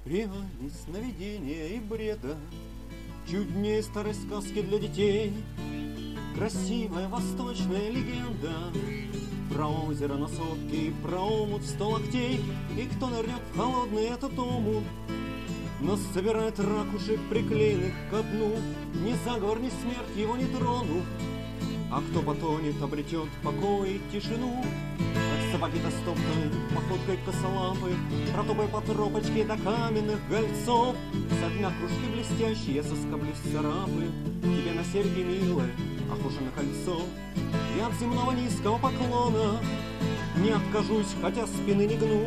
Грани сновидения и бреда, чуднее старой сказки для детей. Красивая восточная легенда про озеро на сотке и про омут в 100 локтей. И кто нырнет в холодный этот омут, но собирает ракушек, приклеенных ко дну, ни заговор, ни смерть его не тронут. А кто потонет, обретет покой и тишину. Как собаки достоптаны походкой косолапы, протопай по тропочке до каменных гольцов. Со дна кружки блестящие я соскоблю царапы тебе на серьги, милая, похоже на кольцо. Я от земного низкого поклона не откажусь, хотя спины не гну.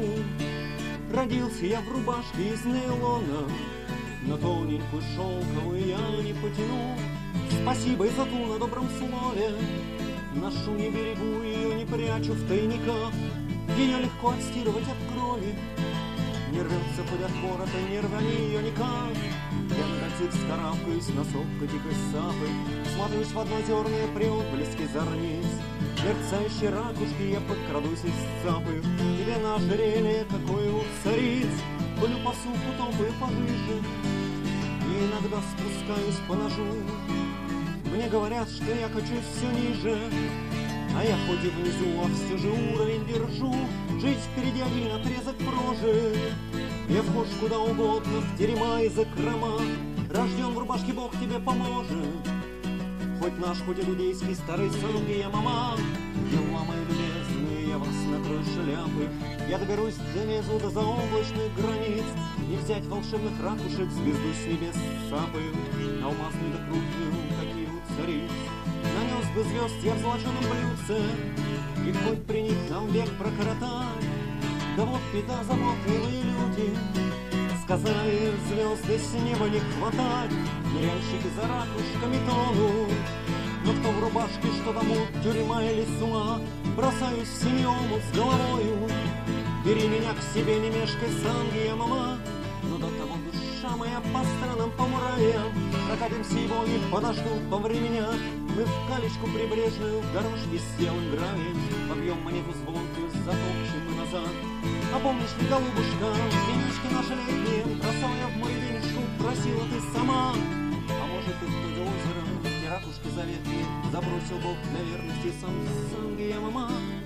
Родился я в рубашке из нейлона, но тоненькую шелковую я не потяну. Спасибо и за ту на добром слове, ношу, не берегу ее, не прячу в тайниках. Ее легко отстирывать от крови, не рвется хоть от ворота, не рвани ее никак. Я на кольцик скарабкаюсь на сопку дикой сапы, смотрюсь в однозерные при отблеске зорниц. Мерцающие ракушки я подкрадусь из цапы тебе на ожерелье, какой у цариц. Полю по суху, топаю пожиже и иногда спускаюсь по ножу. Мне говорят, что я качусь все ниже, а я хоть и внизу, а все же уровень держу. Жить впереди один отрезок прожит, я вхож куда угодно, в терема и закрома. Рожден в рубашке, Бог тебе поможет, хоть наш, хоть и людейский старый санги я мама. Дела мои любезные, я вас накрою шляпы, я доберусь донизу до заоблачных границ. Не взять волшебных ракушек, звезду с небес сапы, алмазную да крупную, какие у цариц. Нанес бы звезд я в золоченом блюдце, и хоть при них нам век прокоротать. Да вот беда, забот, милые люди, сказали звезды с неба не хватать. Ныряльщики за ракушками тонут, но кто в рубашке, что тому тюрьма или с ума. Бросаюсь в синий омут с головою, бери меня к себе, не мешкай, санги я мама. Но до того душа моя по странам, по муравьям, прокатимся его и подождут по времени. Мы в калечку прибрежную, в дорожке с белым гравием, побьем монету звонкую, затопчем мы назад. А помнишь ли, голубушка, денежки наши летние, бросал я в мою денежку, просила ты сама. А может, ты в то озеро, те ракушки заветные, забросил Бог для верности сам санги я мама.